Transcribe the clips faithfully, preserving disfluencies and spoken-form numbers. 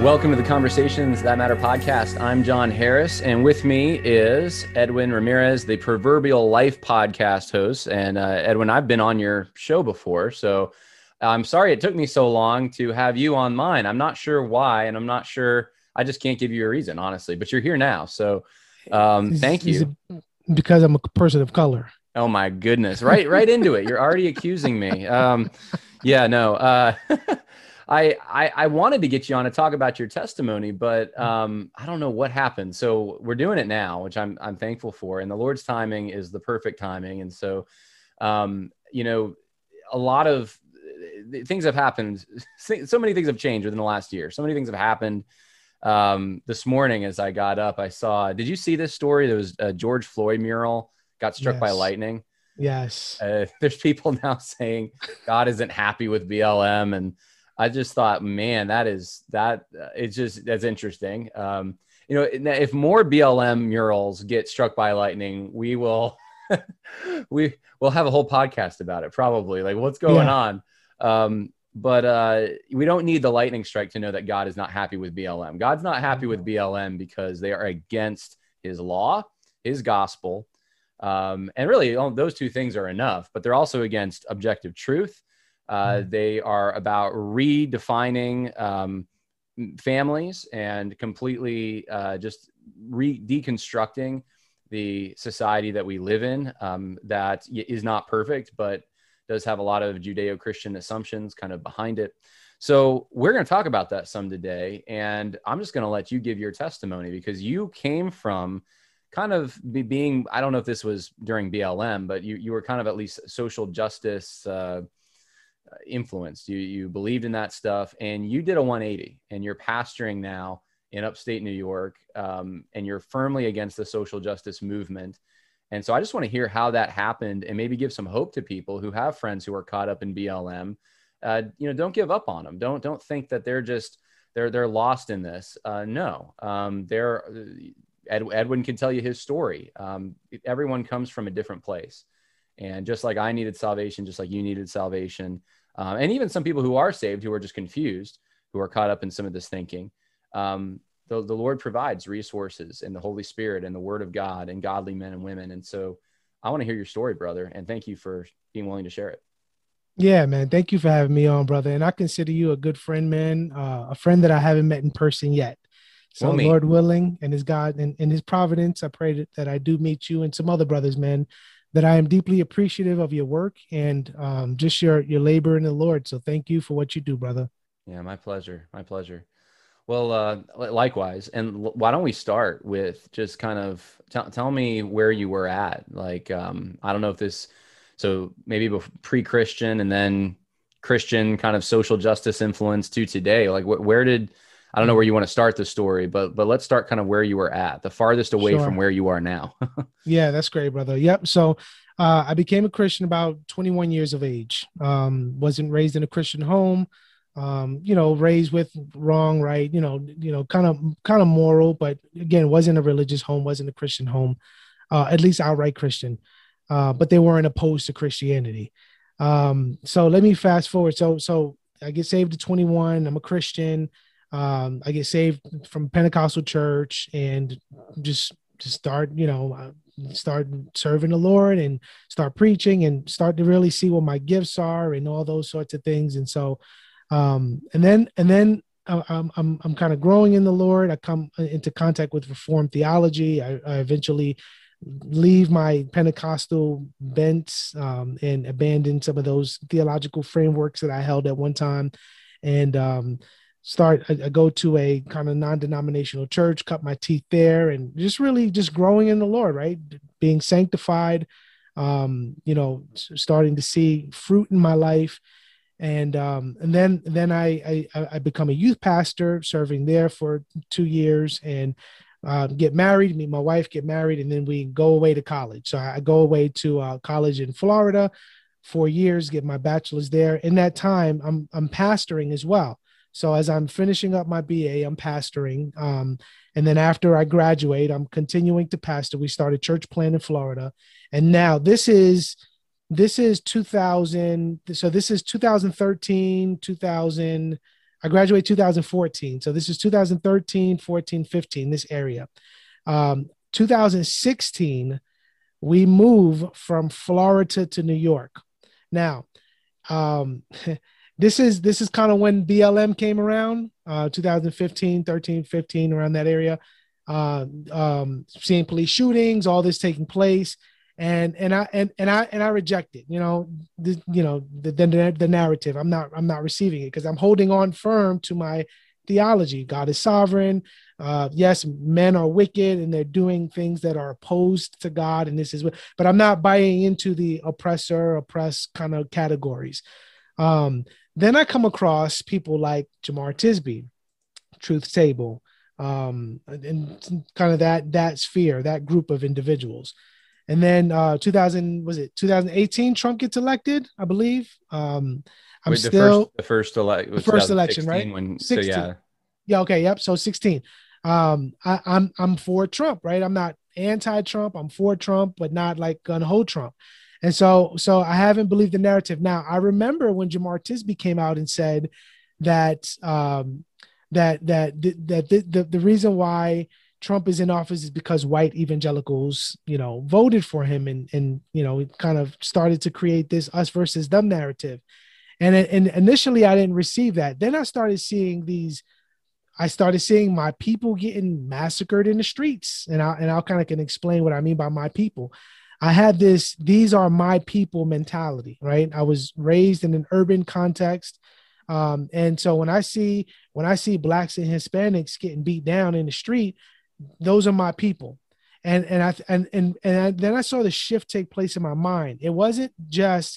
Welcome to the Conversations That Matter podcast. I'm John Harris, and with me is Edwin Ramirez, the Proverbial Life podcast host. And uh, Edwin, I've been on your show before, so I'm sorry it took me so long to have you on mine. I'm not sure why, and I'm not sure, I just can't give you a reason, honestly, but you're here now. So um, Is, thank is you. it because I'm a person of color? Oh my goodness. Right, right into it. You're already accusing me. Um, yeah, no, uh, I, I, I wanted to get you on to talk about your testimony, but um, I don't know what happened. So we're doing it now, which I'm, I'm thankful for. And the Lord's timing is the perfect timing. And so, um, you know, a lot of things have happened. So many things have changed within the last year. So many things have happened. Um, this morning, as I got up, I saw, did you see this story? There was a George Floyd mural got struck Yes. by lightning. Yes. Uh, there's people now saying God isn't happy with B L M. And I just thought, man, that is that uh, it's just, that's interesting. Um, you know, if more B L M murals get struck by lightning, we will, we will have a whole podcast about it. Probably like what's going Yeah. on. Um, but uh, we don't need the lightning strike to know that God is not happy with B L M. God's not happy with B L M because they are against his law, his gospel. Um, and really those two things are enough, but they're also against objective truth. Uh, they are about redefining um, families and completely uh, just re deconstructing the society that we live in um, that is not perfect, but does have a lot of Judeo-Christian assumptions kind of behind it. So we're going to talk about that some today. And I'm just going to let you give your testimony because you came from kind of be being, I don't know if this was during B L M, but you, you were kind of at least social justice uh, influenced. You, you believed in that stuff and you did a one eighty and you're pastoring now in upstate New York um, and you're firmly against the social justice movement. And so I just want to hear how that happened and maybe give some hope to people who have friends who are caught up in B L M. Uh, you know, don't give up on them. Don't, don't think that they're just, they're, they're lost in this. Uh, no, um, they're, Ed, Edwin can tell you his story. Um, everyone comes from a different place. And just like I needed salvation, just like you needed salvation. Um, and even some people who are saved, who are just confused, who are caught up in some of this thinking. Um, the, the Lord provides resources and the Holy Spirit and the Word of God and godly men and women. And so I want to hear your story, brother. And thank you for being willing to share it. Yeah, man. Thank you for having me on, brother. And I consider you a good friend, man, uh, a friend that I haven't met in person yet. So We'll meet. Lord willing and his God and, and his providence, I pray that, that I do meet you and some other brothers, man, that I am deeply appreciative of your work and um, just your, your labor in the Lord. So thank you for what you do, brother. Yeah, my pleasure. My pleasure. Well, uh, likewise. And why don't we start with just kind of t- tell me where you were at? Like, um, I don't know if this, so maybe pre-Christian and then Christian kind of social justice influence to today. Like wh- where did, I don't know where you want to start the story, but, but let's start kind of where you were at, the farthest away Sure. from where you are now. Yeah, that's great, brother. Yep. So uh, I became a Christian about twenty-one years of age. Um, wasn't raised in a Christian home. Um, you know, raised with wrong, right, you know, you know, kind of, kind of moral, but again, wasn't a religious home, wasn't a Christian home, uh, at least outright Christian, uh, but they weren't opposed to Christianity. Um, so let me fast forward. So, so I get saved at twenty-one. I'm a Christian. Um, I get saved from Pentecostal church and just, just start, you know, start serving the Lord and start preaching and start to really see what my gifts are and all those sorts of things. And so, Um, and then, and then I'm, I'm, I'm kind of growing in the Lord. I come into contact with Reformed theology. I, I eventually leave my Pentecostal bents um, and abandon some of those theological frameworks that I held at one time and um, start, I, I go to a kind of non-denominational church, cut my teeth there and just really just growing in the Lord, right? Being sanctified, um, you know, starting to see fruit in my life. And um, and then then I, I I become a youth pastor, serving there for two years, and uh, get married, meet my wife, get married, and then we go away to college. So I go away to uh, college in Florida, four years, get my bachelor's there. In that time, I'm I'm pastoring as well. So as I'm finishing up my B A, I'm pastoring, um, and then after I graduate, I'm continuing to pastor. We started church plant in Florida, and now this is. This is two thousand. So this is two thousand thirteen, two thousand. I graduated two thousand fourteen. So this is two thousand thirteen, fourteen, fifteen, this area. Um, two thousand sixteen, we move from Florida to New York. Now, um, this is this is kind of when B L M came around, uh, two thousand fifteen, thirteen, fifteen, around that area. Uh, um, seeing police shootings, all this taking place, and and I and and I and I reject it. You know, the you know the the, the narrative. I'm not I'm not receiving it because I'm holding on firm to my theology. God is sovereign. Uh, yes, men are wicked and they're doing things that are opposed to God, and this is what. But I'm not buying into the oppressor, oppressed kind of categories. Um, then I come across people like Jemar Tisby, Truth Table, um, and kind of that that sphere, that group of individuals. And then uh, two thousand was it two thousand eighteen? Trump gets elected, I believe. Um, I'm Wait, the still first the first, ele- the first election, right? When, sixteen. So yeah, yeah, okay, yep. So sixteen. Um, I, I'm I'm for Trump, right? I'm not anti-Trump. I'm for Trump, but not like gun ho Trump. And so so I haven't believed the narrative. Now I remember when Jemar Tisby came out and said that um, that that that the, the the reason why Trump is in office is because white evangelicals, you know, voted for him, and and you know, it kind of started to create this us versus them narrative. And and initially I didn't receive that. Then I started seeing these. I started seeing my people getting massacred in the streets, and I and I'll kind of can explain what I mean by my people. I had this, these are my people mentality, right? I was raised in an urban context. Um, and so when I see, when I see blacks and Hispanics getting beat down in the street, those are my people. And, and I, and, and, and I, then I saw the shift take place in my mind. It wasn't just,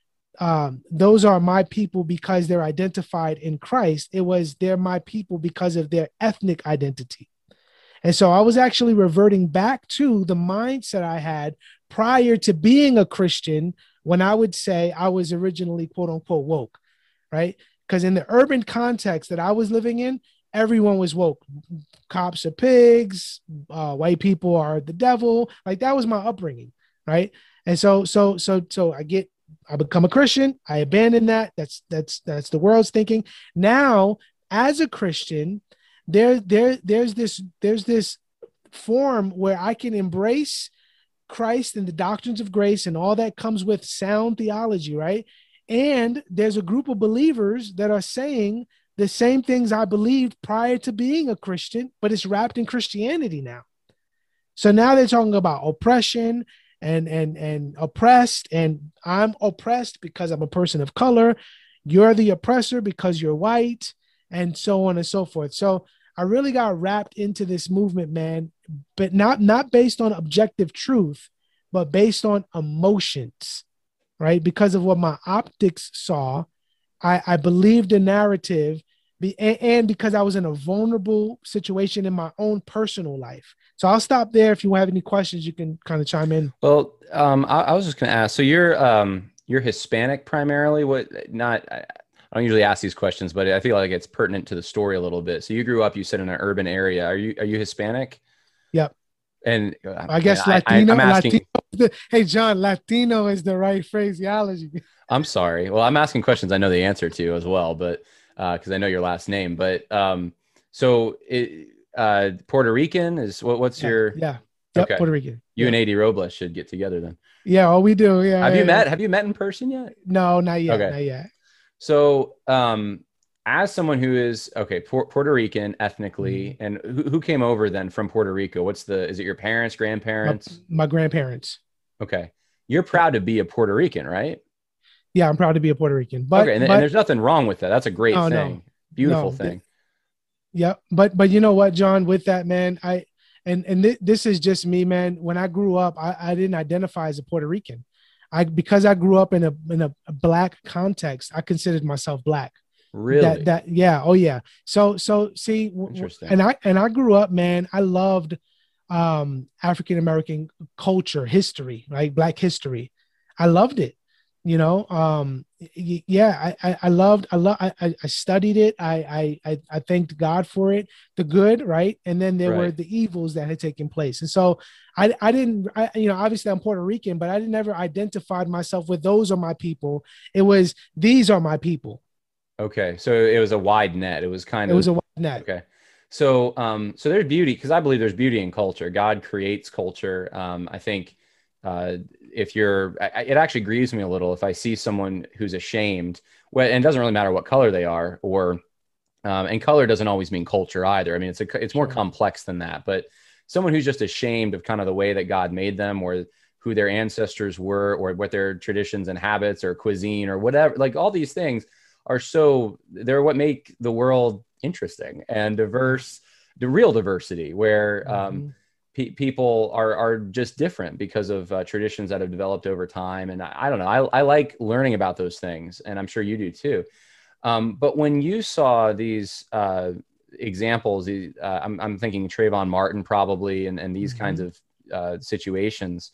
um, those are my people because they're identified in Christ. It was, they're my people because of their ethnic identity. And so I was actually reverting back to the mindset I had prior to being a Christian, when I would say I was originally quote unquote woke, right? Because in the urban context that I was living in, everyone was woke. Cops are pigs, uh, white people are the devil. Like that was my upbringing, right? And so, so, so, so I get, I become a Christian. I abandon that. That's that's that's the world's thinking. Now, as a Christian, there, there, there's this, there's this form where I can embrace Christ and the doctrines of grace and all that comes with sound theology, right? And there's a group of believers that are saying the same things I believed prior to being a Christian, but it's wrapped in Christianity now. So now they're talking about oppression and and and oppressed, and I'm oppressed because I'm a person of color. You're the oppressor because you're white, and so on and so forth. So I really got wrapped into this movement, man, but not not based on objective truth, but based on emotions, right? Because of what my optics saw, I, I believed the narrative, be, and, and because I was in a vulnerable situation in my own personal life. So I'll stop there. If you have any questions, you can kind of chime in. Well, um, I, I was just going to ask. So you're um, you're Hispanic primarily. What? Not. I, I don't usually ask these questions, but I feel like it's pertinent to the story a little bit. So you grew up, you said, in an urban area. Are you are you Hispanic? Yep. And I guess I, Latino. I, I'm asking, Latino, hey, John, Latino is the right phraseology. I'm sorry. Well, I'm asking questions I know the answer to as well, but because uh, I know your last name. But um, so it, uh, Puerto Rican is what? What's yeah, your? Yeah. Yep, okay. Puerto Rican. You yep. and A D Robles should get together then. Yeah, oh, we do. Yeah. Have yeah, you met? yeah. Have you met in person yet? No, not yet. Okay. Not yet. So, um, as someone who is okay, Puerto Rican ethnically, mm-hmm. and who, who came over then from Puerto Rico? What's the? Is it your parents, grandparents? My, my grandparents. Okay, you're proud to be a Puerto Rican, right? Yeah, I'm proud to be a Puerto Rican. But okay, and, but, and there's nothing wrong with that. That's a great no, thing, no, beautiful no, thing. Yeah, but but you know what, John? With that, man, I and and th- this is just me, man. When I grew up, I, I didn't identify as a Puerto Rican. I because I grew up in a in a, a black context, I considered myself black. Really? That, that yeah. Oh yeah. So so see, Interesting. and I and I grew up, man. I loved um African American culture, history, right? Black history. I loved it. You know, um, yeah, I, I, I loved, I love, I, I studied it. I, I, I thanked God for it, the good, right, and then there right. were the evils that had taken place. And so, I, I didn't, I, you know, obviously I'm Puerto Rican, but I didn't ever identified myself with those are my people. It was these are my people, Okay. So it was a wide net. It was kind It was of, a wide net. okay. So, um, so there's beauty because I believe there's beauty in culture. God creates culture. Um, I think uh, if you're, I, it actually grieves me a little if I see someone who's ashamed, well, and it doesn't really matter what color they are, or um, and color doesn't always mean culture either. I mean, it's a, it's more Sure. complex than that. But someone who's just ashamed of kind of the way that God made them, or who their ancestors were, or what their traditions and habits or cuisine or whatever, like all these things are so, they're what make the world interesting and diverse, the real diversity, where um, Mm-hmm. pe- people are are just different because of uh, traditions that have developed over time. And I, I don't know, I, I like learning about those things, and I'm sure you do too. Um, but when you saw these uh, examples, uh, I'm, I'm thinking Trayvon Martin probably, and, and these kinds Mm-hmm. of uh, situations,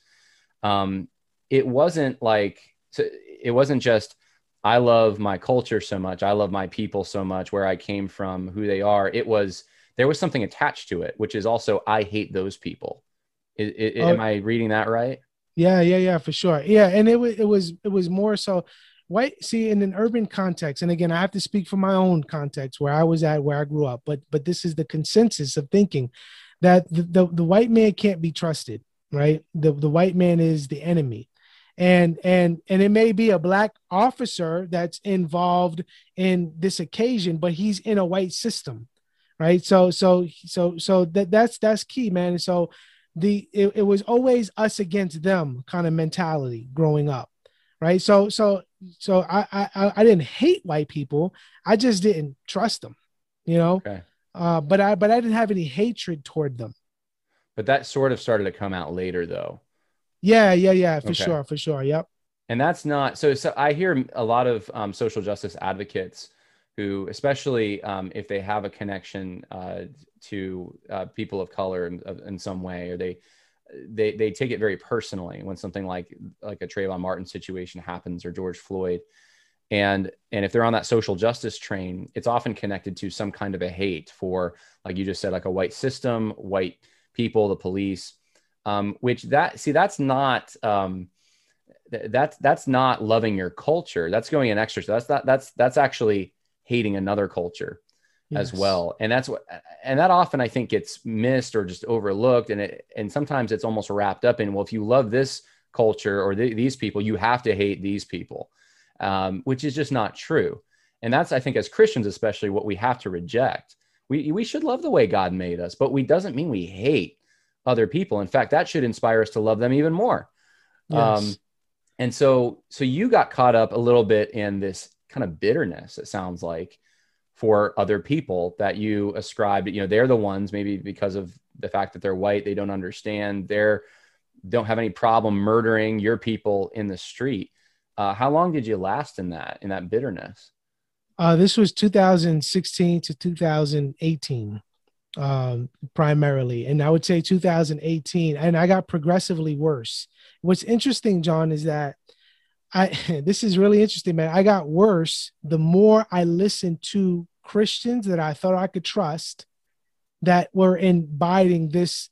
um, it wasn't like, so it wasn't just, I love my culture so much, I love my people so much, where I came from, who they are. It was, there was something attached to it, which is also, I hate those people. I, I, Oh, am I reading that right? yeah, yeah, yeah, for sure. Yeah, and it was it was it was more so white. See, in an urban context, and again, I have to speak from my own context where I was at, where I grew up. But but this is the consensus of thinking that the the, the white man can't be trusted, right? The the white man is the enemy, and and and it may be a black officer that's involved in this occasion, but he's in a white system, right? So so so so that that's that's key, man. And so the it, it was always us against them kind of mentality growing up, right? So so so I I I didn't hate white people, I just didn't trust them, you know. Okay. Uh, but I but I didn't have any hatred toward them. But that sort of started to come out later though. Yeah, yeah, yeah, for Okay. sure, for sure. Yep. And that's not, so, so I hear a lot of um, social justice advocates who, especially um, if they have a connection uh, to uh, people of color in, in some way, or they, they, they take it very personally when something like, like a Trayvon Martin situation happens, or George Floyd. And, and if they're on that social justice train, it's often connected to some kind of a hate for, like you just said, like a white system, white people, the police, um, which that, see, that's not, um, that's that's not loving your culture. That's going an extra. So that's not, that's that's actually hating another culture as Yes. well. And that's what, and that often I think gets missed or just overlooked. And it, and sometimes it's almost wrapped up in, well, if you love this culture or th- these people, you have to hate these people, um, which is just not true. And that's, I think, as Christians, especially, what we have to reject. We we should love the way God made us, but we doesn't mean we hate other people. In fact, that should inspire us to love them even more. Um, Yes. and so, so you got caught up a little bit in this kind of bitterness, it sounds like, for other people that you ascribed, you know, they're the ones, maybe because of the fact that they're white, they don't understand, they're, don't have any problem murdering your people in the street. Uh, how long did you last in that, in that bitterness? Uh, this was two thousand sixteen to two thousand eighteen, um, primarily. And I would say two thousand eighteen, and I got progressively worse. What's interesting, John, is that I, this is really interesting, man. I got worse the more I listened to Christians that I thought I could trust that were imbibing this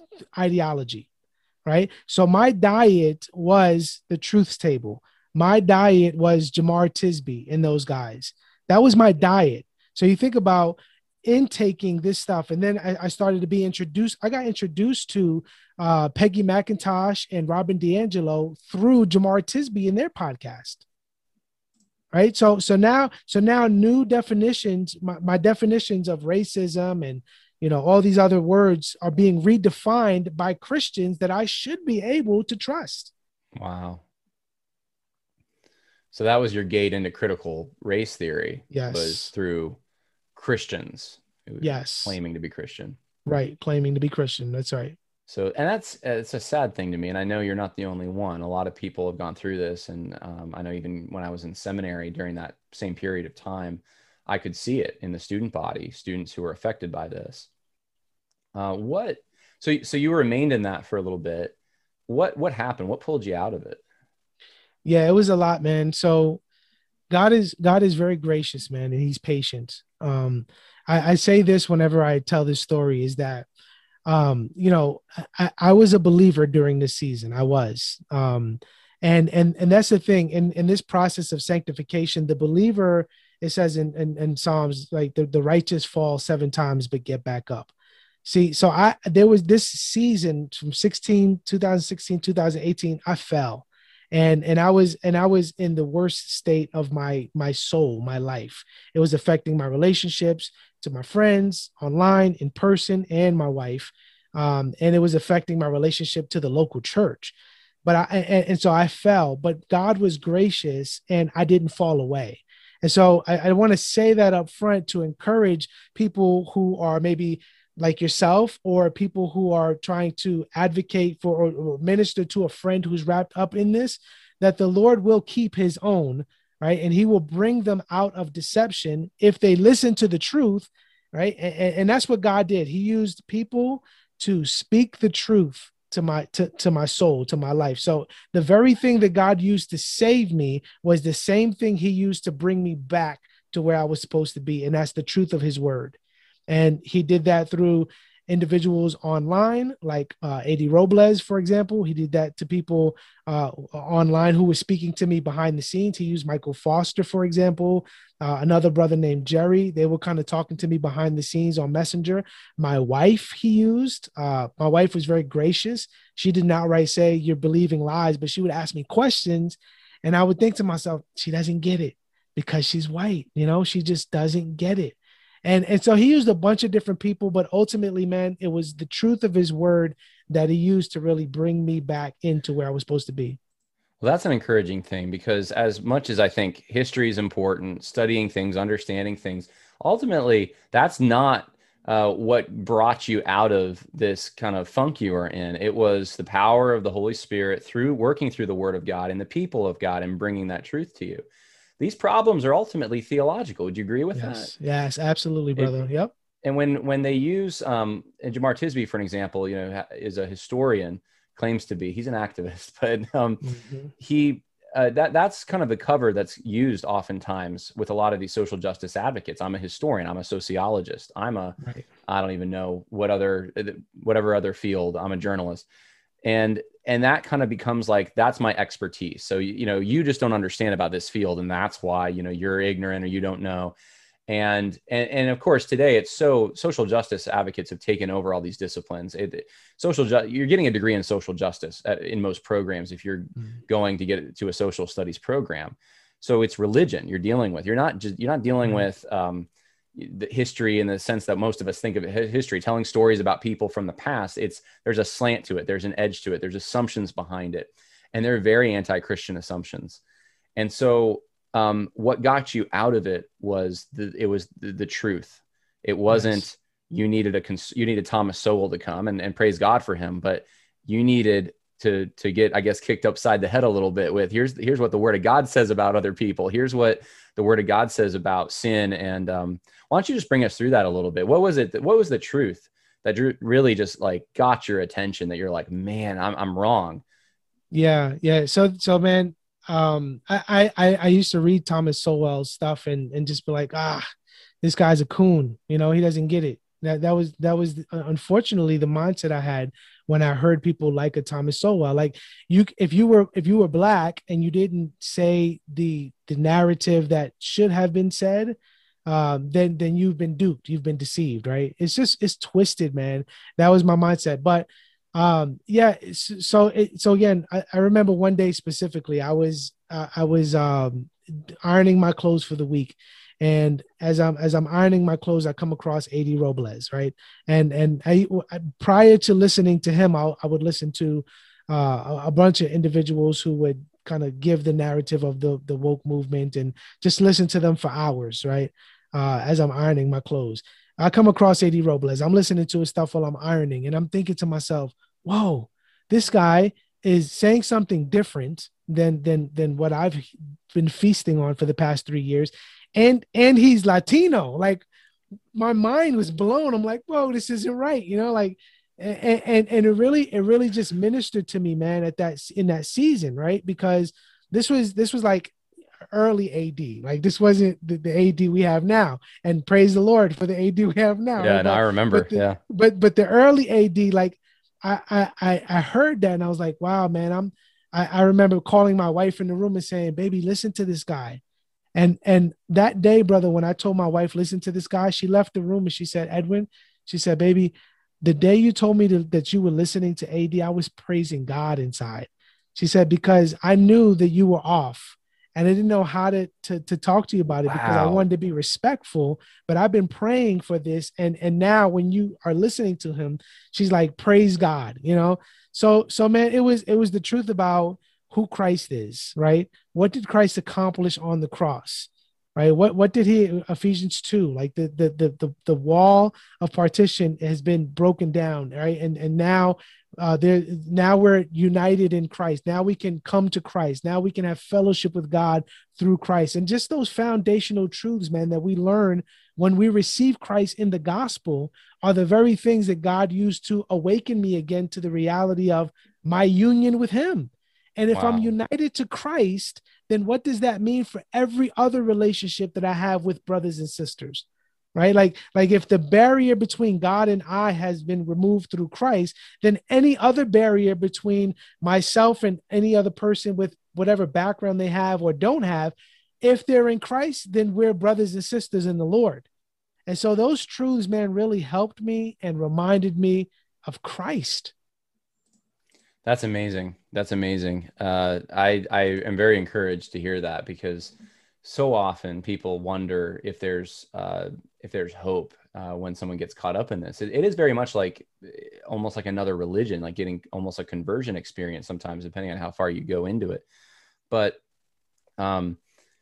ideology, right? So my diet was the Truths Table. My diet was Jamar Tisby and those guys. That was my diet. So you think about intaking this stuff, and then I, I started to be introduced. I got introduced to uh, Peggy McIntosh and Robin DiAngelo through Jamar Tisby in their podcast. Right. So so now so now new definitions, my, my definitions of racism and you know all these other words are being redefined by Christians that I should be able to trust. Wow. So that was your gate into critical race theory, was Yes. through Christians who Yes. claiming to be Christian. Right. Claiming to be Christian. That's right. So, and that's, it's a sad thing to me. And I know you're not the only one. A lot of people have gone through this. And um, I know even when I was in seminary during that same period of time, I could see it in the student body, students who were affected by this. Uh, what, so, so you remained in that for a little bit. What, what happened? What pulled you out of it? Yeah, it was a lot, man. So God is God is very gracious, man, and He's patient. Um, I, I say this whenever I tell this story is that um, you know, I, I was a believer during this season. I was. Um, and and and that's the thing. In in this process of sanctification, the believer it says in, in, in Psalms, like the, the righteous fall seven times, but get back up. See, so I, there was this season from sixteen, two thousand sixteen, two thousand eighteen, I fell. And, and I was, and I was in the worst state of my, my soul, my life. It was affecting my relationships to my friends, online, in person, and my wife. Um, and it was affecting my relationship to the local church. But I, and, and so I fell, but God was gracious and I didn't fall away. And so I, I want to say that up front to encourage people who are maybe like yourself, or people who are trying to advocate for or, or minister to a friend who's wrapped up in this, that the Lord will keep his own, right? And he will bring them out of deception if they listen to the truth, right? And, and that's what God did. He used people to speak the truth to my to, to my soul, to my life. So the very thing that God used to save me was the same thing he used to bring me back to where I was supposed to be. And that's the truth of his word. And he did that through individuals online, like uh, A D Robles, for example. He did that to people uh, online who were speaking to me behind the scenes. He used Michael Foster, for example, uh, another brother named Jerry. They were kind of talking to me behind the scenes on Messenger. My wife, he used. Uh, my wife was very gracious. She didn't outright say, "You're believing lies," but she would ask me questions. And I would think to myself, she doesn't get it because she's white. You know, she just doesn't get it. And, and so he used a bunch of different people, but ultimately, man, it was the truth of his word that he used to really bring me back into where I was supposed to be. Well, that's an encouraging thing, because as much as I think history is important, studying things, understanding things, ultimately, that's not uh, what brought you out of this kind of funk you were in. It was the power of the Holy Spirit through working through the word of God and the people of God and bringing that truth to you. These problems are ultimately theological. Would you agree with yes. that? Yes, absolutely, brother. It, yep. And when when they use, um, and Jemar Tisby, for an example, you know, is a historian, claims to be. He's an activist, but um, mm-hmm. he uh, that that's kind of the cover that's used oftentimes with a lot of these social justice advocates. I'm a historian. I'm a sociologist. I'm a right. I don't even know what other whatever other field. I'm a journalist. And and that kind of becomes like, that's my expertise. So, you know, you just don't understand about this field. And that's why, you know, you're ignorant or you don't know. And, and, and of course, today it's so social justice advocates have taken over all these disciplines. It, social, ju- you're getting a degree in social justice at, in most programs if you're mm-hmm. going to get to a social studies program. So it's religion you're dealing with. You're not just, you're not dealing mm-hmm. with, um, the history in the sense that most of us think of it, history, telling stories about people from the past. It's there's a slant to it. There's an edge to it. There's assumptions behind it. And they're very anti-Christian assumptions. And so um, what got you out of it was the, it was the, the truth. It wasn't, yes. you needed a, cons- you needed Thomas Sowell to come and, and praise God for him, but you needed to, to get, I guess, kicked upside the head a little bit with here's, here's what the word of God says about other people. Here's what the word of God says about sin. And um, why don't you just bring us through that a little bit? What was it? What was the truth that really just like got your attention that you're like, man, I'm, I'm wrong. Yeah. Yeah. So, so man, um, I, I, I used to read Thomas Sowell's stuff and, and just be like, ah, this guy's a coon, you know, he doesn't get it. That, that was, that was unfortunately the mindset I had when I heard people like a Thomas Sowell. Like you, if you were, if you were Black and you didn't say the, the narrative that should have been said, um, then, then you've been duped, you've been deceived, right? It's just, it's twisted, man. That was my mindset. But um, yeah, so, it, so again, I, I remember one day specifically, I was, uh, I was um, ironing my clothes for the week. And as I'm as I'm ironing my clothes, I come across A D Robles, right? And and I, prior to listening to him, I, I would listen to uh, a bunch of individuals who would kind of give the narrative of the the woke movement, and just listen to them for hours, right? Uh, as I'm ironing my clothes, I come across A D Robles. I'm listening to his stuff while I'm ironing, and I'm thinking to myself, "Whoa, this guy is saying something different than than than what I've been feasting on for the past three years." And, and he's Latino. Like my mind was blown. I'm like, whoa, this isn't right. You know, like, and, and, and it really, it really just ministered to me, man, at that, in that season. Right. Because this was, this was like early A D. Like this wasn't the, the A D we have now, and praise the Lord for the A D we have now. Yeah. Right? No, but, I remember. But the, yeah. But, but the early A D, like I, I, I heard that and I was like, wow, man, I'm, I, I remember calling my wife in the room and saying, baby, listen to this guy. And and that day, brother, when I told my wife, listen to this guy, she left the room and she said, Edwin, she said, baby, the day you told me to, that you were listening to A D, I was praising God inside. She said, because I knew that you were off and I didn't know how to, to, to talk to you about it because I Wow. wanted to be respectful, but I've been praying for this. And, and now when you are listening to him, she's like, praise God, you know? So, so man, it was, it was the truth about who Christ is, right? What did Christ accomplish on the cross? Right. What what did he Ephesians two, like the the the the, the wall of partition has been broken down, right? And and now uh there now we're united in Christ. Now we can come to Christ. Now we can have fellowship with God through Christ. And just those foundational truths, man, that we learn when we receive Christ in the gospel are the very things that God used to awaken me again to the reality of my union with him. And if I'm Wow. united to Christ, then what does that mean for every other relationship that I have with brothers and sisters? Right? Like, like if the barrier between God and I has been removed through Christ, then any other barrier between myself and any other person with whatever background they have or don't have, if they're in Christ, then we're brothers and sisters in the Lord. And so those truths, man, really helped me and reminded me of Christ. That's amazing. That's amazing. Uh, I I am very encouraged to hear that because so often people wonder if there's uh, if there's hope uh, when someone gets caught up in this. It, it is very much like almost like another religion, like getting almost a conversion experience sometimes, depending on how far you go into it. But um,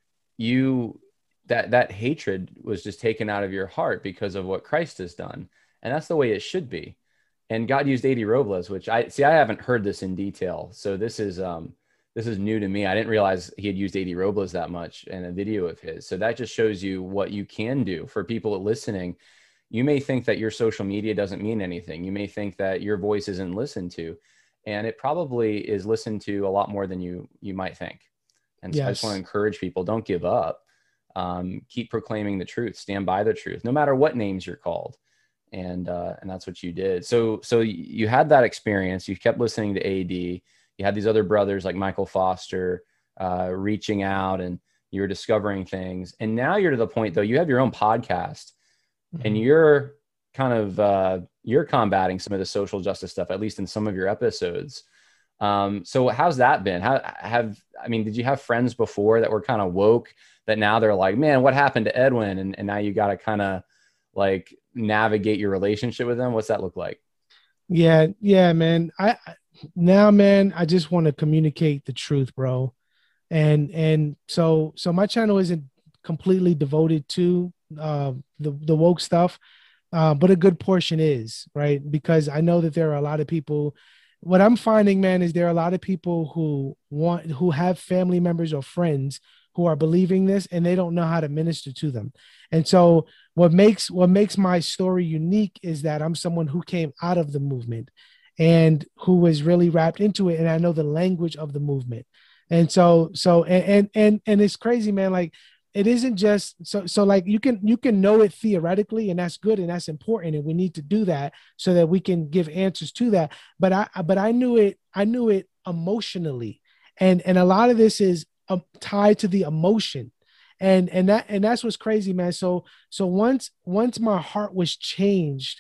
you that that hatred was just taken out of your heart because of what Christ has done, and that's the way it should be. And God used A D Robles, which I see. I haven't heard this in detail, so this is um, this is new to me. I didn't realize he had used A D Robles that much in a video of his. So that just shows you what you can do for people listening. You may think that your social media doesn't mean anything. You may think that your voice isn't listened to, and it probably is listened to a lot more than you you might think. And so I just want to Yes. encourage people: don't give up. Um, keep proclaiming the truth. Stand by the truth, no matter what names you're called. And, uh, and that's what you did. So, so you had that experience, you kept listening to A D, you had these other brothers like Michael Foster, uh, reaching out and you were discovering things. And now you're to the point though, you have your own podcast Mm-hmm. and you're kind of, uh, you're combating some of the social justice stuff, at least in some of your episodes. Um, so how's that been? How have, I mean, did you have friends before that were kind of woke that now they're like, man, what happened to Edwin? And, and now you got to kind of like navigate your relationship with them. What's that look like? Yeah, yeah, man. I now, man, I just want to communicate the truth, bro. And and so so my channel isn't completely devoted to uh the the woke stuff, uh, but a good portion is, right? Because I know that there are a lot of people. What I'm finding, man, is there are a lot of people who want who have family members or friends who are believing this and they don't know how to minister to them. And so what makes what makes my story unique is that I'm someone who came out of the movement and who was really wrapped into it, and I know the language of the movement. And so so and and and, and it's crazy, man. Like it isn't just so so like you can you can know it theoretically, and that's good and that's important, and we need to do that so that we can give answers to that. But I but I knew it I knew it emotionally, and and a lot of this is um, tied to the emotion, and and that and that's what's crazy, man. So so once once my heart was changed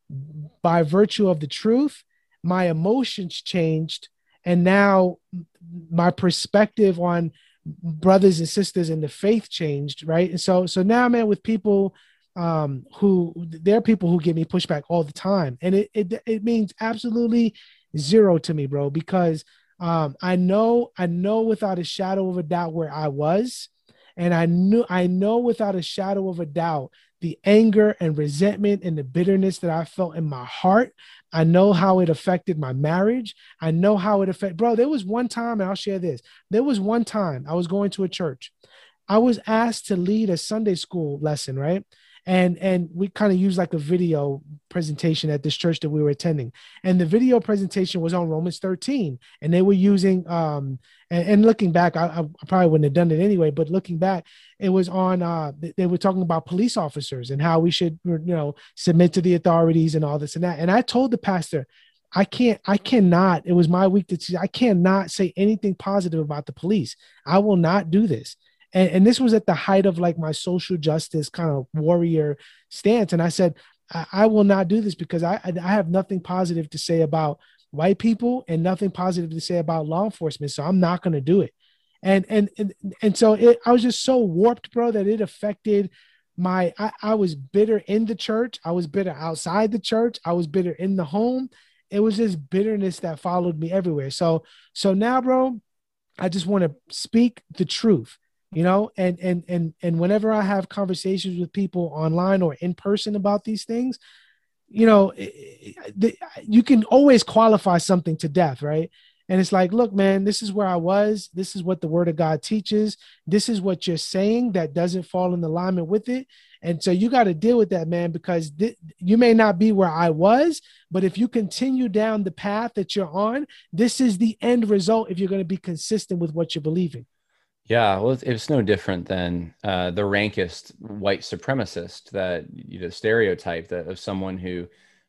by virtue of the truth, my emotions changed, and now my perspective on brothers and sisters in the faith changed, right? And so so now, man, with people um who there are people who give me pushback all the time, and it it, it means absolutely zero to me, bro, because um I know I know without a shadow of a doubt where I was, and I knew I know without a shadow of a doubt the anger and resentment and the bitterness that I felt in my heart. I know how it affected my marriage. I know how it affected, bro. There was one time, and I'll share this. There was one time I was going to a church. I was asked to lead a Sunday school lesson, right? And and we kind of used like a video presentation at this church that we were attending. And the video presentation was on Romans thirteen. And they were using, um, and, and looking back, I, I probably wouldn't have done it anyway, but looking back, it was on, uh, they were talking about police officers and how we should, you know, submit to the authorities and all this and that. And I told the pastor, I can't, I cannot, it was my week to, I cannot say anything positive about the police. I will not do this. And, and this was at the height of like my social justice kind of warrior stance. And I said, I, I will not do this because I, I have nothing positive to say about white people and nothing positive to say about law enforcement. So I'm not going to do it. And, and, and, and so it, I was just so warped, bro, that it affected my, I, I was bitter in the church. I was bitter outside the church. I was bitter in the home. It was just bitterness that followed me everywhere. So, so now, bro, I just want to speak the truth, you know, and, and, and, and whenever I have conversations with people online or in person about these things, you know, you can always qualify something to death, right? And it's like, look, man, this is where I was. This is what the word of God teaches. This is what you're saying that doesn't fall in alignment with it. And so you got to deal with that, man, because th- you may not be where I was, but if you continue down the path that you're on, this is the end result if you're going to be consistent with what you're believing. Yeah, well, it's, it's no different than uh, the rankest white supremacist, that, you know, stereotype that of someone who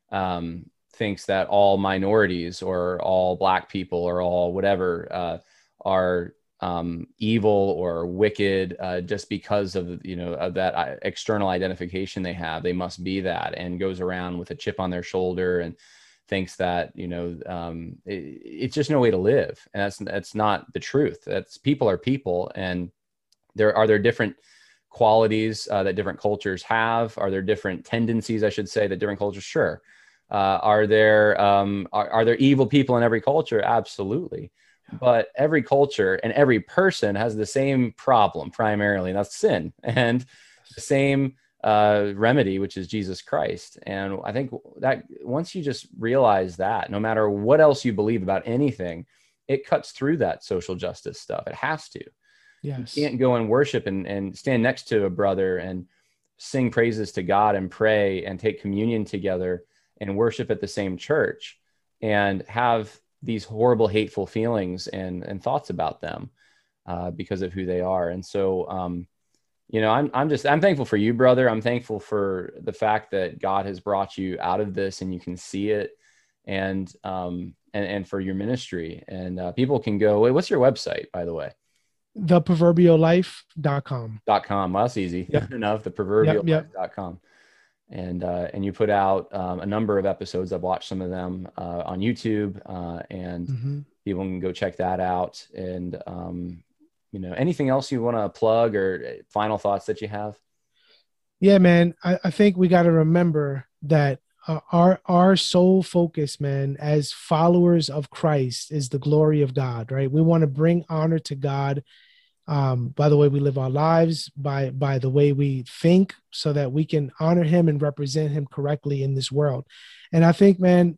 um, thinks that all minorities or all Black people or all whatever uh, are um, evil or wicked uh, just because of, you know, of that external identification they have. They must be that, and goes around with a chip on their shoulder and thinks that, you know, um, it, it's just no way to live. And that's, that's not the truth. That's, people are people. And there are there different qualities uh, that different cultures have. Are there different tendencies, I should say, that different cultures? Sure. Uh, are there, um, are, are there evil people in every culture? Absolutely. But every culture and every person has the same problem primarily, and that's sin, and the same Uh, remedy, which is Jesus Christ. And I think that once you just realize that, no matter what else you believe about anything, it cuts through that social justice stuff. It has to. Yes. You can't go and worship and, and stand next to a brother and sing praises to God and pray and take communion together and worship at the same church and have these horrible, hateful feelings and, and thoughts about them uh, because of who they are. And so, um, you know, I'm, I'm just, I'm thankful for you, brother. I'm thankful for the fact that God has brought you out of this and you can see it, and, um, and, and for your ministry. And uh, people can go, wait, what's your website, by the way? the proverbial life dot com. Dot com. Well, that's easy yep. enough. the proverbial life dot com. And, uh, and you put out um, a number of episodes. I've watched some of them uh, on YouTube uh, and mm-hmm. people can go check that out. And, um, you know, anything else you want to plug or final thoughts that you have? Yeah, man. I, I think we got to remember that uh, our, our sole focus, man, as followers of Christ is the glory of God, right? We want to bring honor to God um, by the way we live our lives, by, by the way we think, so that we can honor him and represent him correctly in this world. And I think, man,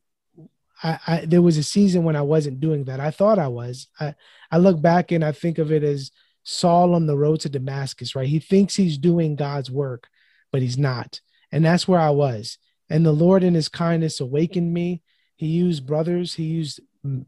I, I, there was a season when I wasn't doing that. I thought I was. I, I look back and I think of it as Saul on the road to Damascus, right? He thinks he's doing God's work, but he's not. And that's where I was. And the Lord in his kindness awakened me. He used brothers. He used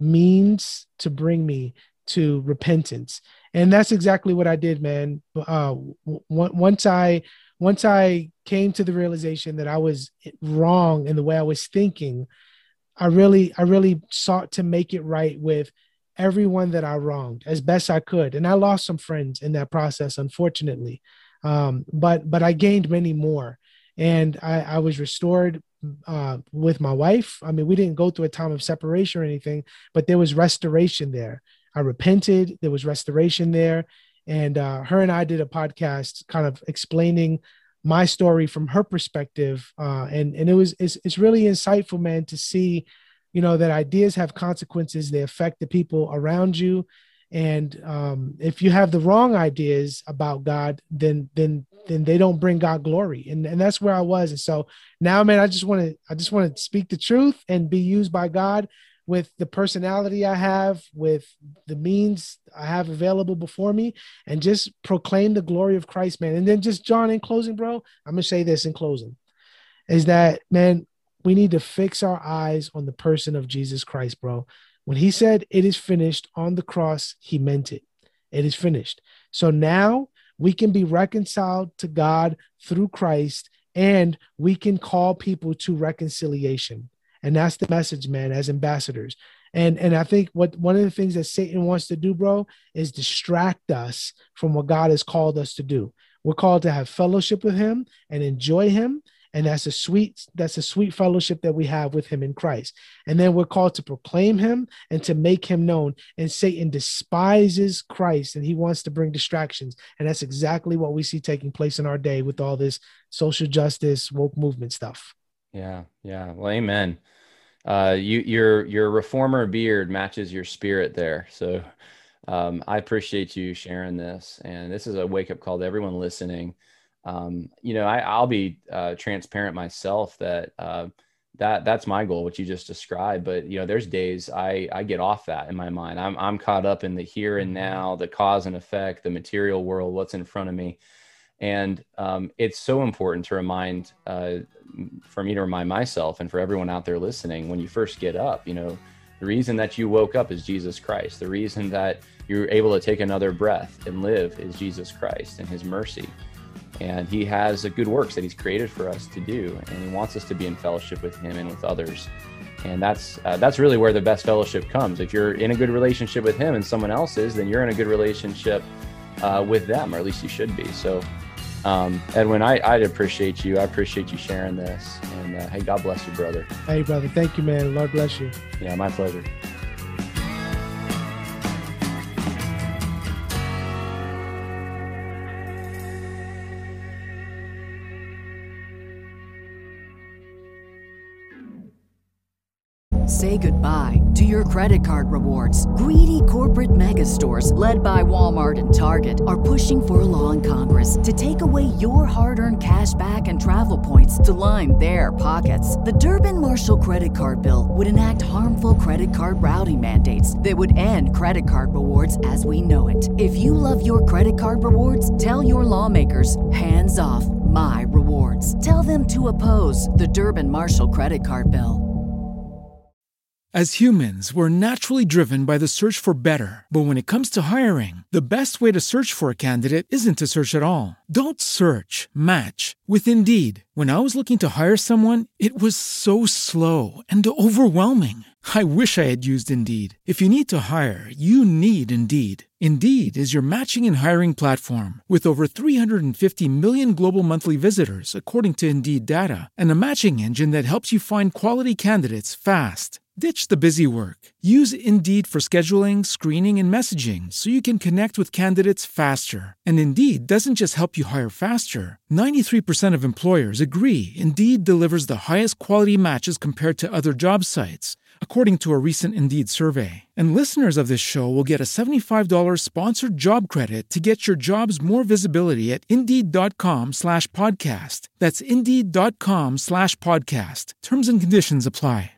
means to bring me to repentance. And that's exactly what I did, man. Uh, w- once I, once I came to the realization that I was wrong in the way I was thinking, I really, I really sought to make it right with everyone that I wronged as best I could. And I lost some friends in that process, unfortunately. Um, but, but I gained many more. And I, I was restored uh, with my wife. I mean, we didn't go through a time of separation or anything, but there was restoration there. I repented. There was restoration there. And uh, her and I did a podcast kind of explaining my story from her perspective. Uh, and, and it was, it's, it's really insightful, man, to see, you know, that ideas have consequences. They affect the people around you. And um, if you have the wrong ideas about God, then, then, then they don't bring God glory. And, and that's where I was. And so now, man, I just want to, I just want to speak the truth and be used by God with the personality I have, with the means I have available before me, and just proclaim the glory of Christ, man. And then just, John, in closing, bro, I'm going to say this in closing, is that, man, we need to fix our eyes on the person of Jesus Christ, bro. When he said it is finished on the cross, he meant it. It is finished. So now we can be reconciled to God through Christ, and we can call people to reconciliation. And that's the message, man, as ambassadors. And and I think what one of the things that Satan wants to do, bro, is distract us from what God has called us to do. We're called to have fellowship with him and enjoy him. And that's a sweet, that's a sweet fellowship that we have with him in Christ. And then we're called to proclaim him and to make him known. And Satan despises Christ and he wants to bring distractions. And that's exactly what we see taking place in our day with all this social justice, woke movement stuff. Yeah. Yeah. Well, amen. Uh, you, your, your reformer beard matches your spirit there. So um, I appreciate you sharing this. And this is a wake up call to everyone listening. Um, you know, I, I'll be uh, transparent myself that uh, that that's my goal, what you just described. But, you know, there's days I, I get off that in my mind. I'm I'm caught up in the here and now, the cause and effect, the material world, what's in front of me. And um, it's so important to remind, uh, for me to remind myself and for everyone out there listening, when you first get up, you know, the reason that you woke up is Jesus Christ. The reason that you're able to take another breath and live is Jesus Christ and his mercy. And he has a good works that he's created for us to do. And he wants us to be in fellowship with him and with others. And that's uh, that's really where the best fellowship comes. If you're in a good relationship with him and someone else is, then you're in a good relationship uh, with them, or at least you should be. So, um, Edwin, I, I'd appreciate you. I appreciate you sharing this. And uh, hey, God bless you, brother. Hey, brother. Thank you, man. Lord bless you. Yeah, my pleasure. Say goodbye to your credit card rewards. Greedy corporate mega stores, led by Walmart and Target, are pushing for a law in Congress to take away your hard-earned cash back and travel points to line their pockets. The Durbin-Marshall credit card bill would enact harmful credit card routing mandates that would end credit card rewards as we know it. If you love your credit card rewards, tell your lawmakers, hands off my rewards. Tell them to oppose the Durbin-Marshall credit card bill. As humans, we're naturally driven by the search for better. But when it comes to hiring, the best way to search for a candidate isn't to search at all. Don't search, match with Indeed. When I was looking to hire someone, it was so slow and overwhelming. I wish I had used Indeed. If you need to hire, you need Indeed. Indeed is your matching and hiring platform with over three hundred fifty million global monthly visitors, according to Indeed data, and a matching engine that helps you find quality candidates fast. Ditch the busy work. Use Indeed for scheduling, screening, and messaging so you can connect with candidates faster. And Indeed doesn't just help you hire faster. ninety-three percent of employers agree Indeed delivers the highest quality matches compared to other job sites, according to a recent Indeed survey. And listeners of this show will get a seventy-five dollars sponsored job credit to get your jobs more visibility at Indeed.com slash podcast. That's Indeed.com slash podcast. Terms and conditions apply.